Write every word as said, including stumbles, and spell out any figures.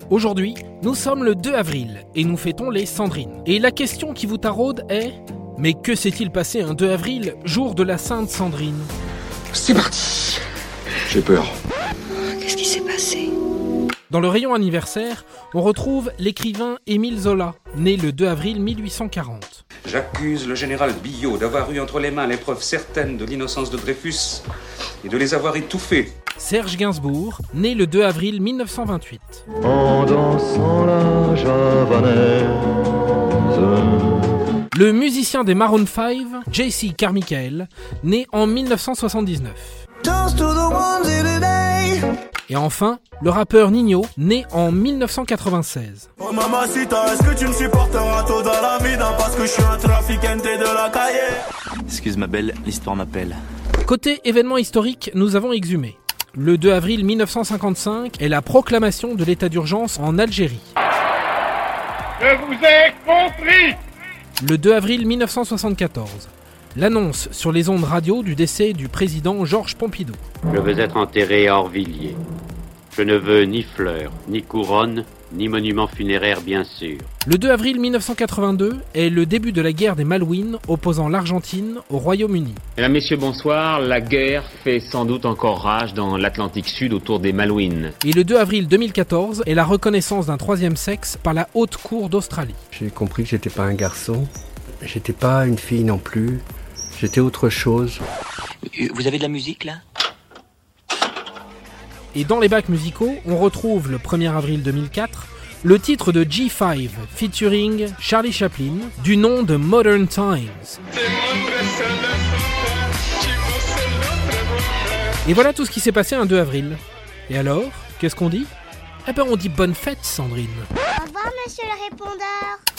Aujourd'hui, nous sommes le deux avril et nous fêtons les Sandrines. Et la question qui vous taraude est « Mais que s'est-il passé un deux avril, jour de la Sainte Sandrine ?» C'est parti. J'ai peur. Qu'est-ce qui s'est passé ? Dans le rayon anniversaire, on retrouve l'écrivain Émile Zola, né le deux avril mille huit cent quarante. J'accuse le général Billot d'avoir eu entre les mains les preuves certaines de l'innocence de Dreyfus et de les avoir étouffées. Serge Gainsbourg, né le deux avril mille neuf cent vingt-huit. En dansant la javanaise. Le musicien des Maroon cinq, J C Carmichael, né en mille neuf cent soixante-dix-neuf. Et enfin, le rappeur Nino, né en mille neuf cent quatre-vingt-seize. Oh mamacita, est-ce que tu me supporteras tôt dans la vie, parce que je suis un trafiquant de la cahier. Excuse ma belle, l'histoire m'appelle. Côté événement historique, nous avons exhumé. Le deux avril mille neuf cent cinquante-cinq est la proclamation de l'état d'urgence en Algérie. Je vous ai compris. Le deux avril mille neuf cent soixante-quatorze, l'annonce sur les ondes radio du décès du président Georges Pompidou. Je veux être enterré à Orvilliers. Je ne veux ni fleurs, ni couronne, ni monument funéraire bien sûr. Le deux avril mille neuf cent quatre-vingt-deux est le début de la guerre des Malouines opposant l'Argentine au Royaume-Uni. Mesdames, Messieurs, bonsoir. La guerre fait sans doute encore rage dans l'Atlantique Sud autour des Malouines. Et le deux avril deux mille quatorze est la reconnaissance d'un troisième sexe par la Haute Cour d'Australie. J'ai compris que j'étais pas un garçon, j'étais pas une fille non plus, j'étais autre chose. Vous avez de la musique là ? Et dans les bacs musicaux, on retrouve le premier avril deux mille quatre le titre de G cinq featuring Charlie Chaplin du nom de Modern Times. Et voilà tout ce qui s'est passé un deux avril. Et alors, qu'est-ce qu'on dit ? Eh ben on dit bonne fête, Sandrine. Au revoir, monsieur le répondeur.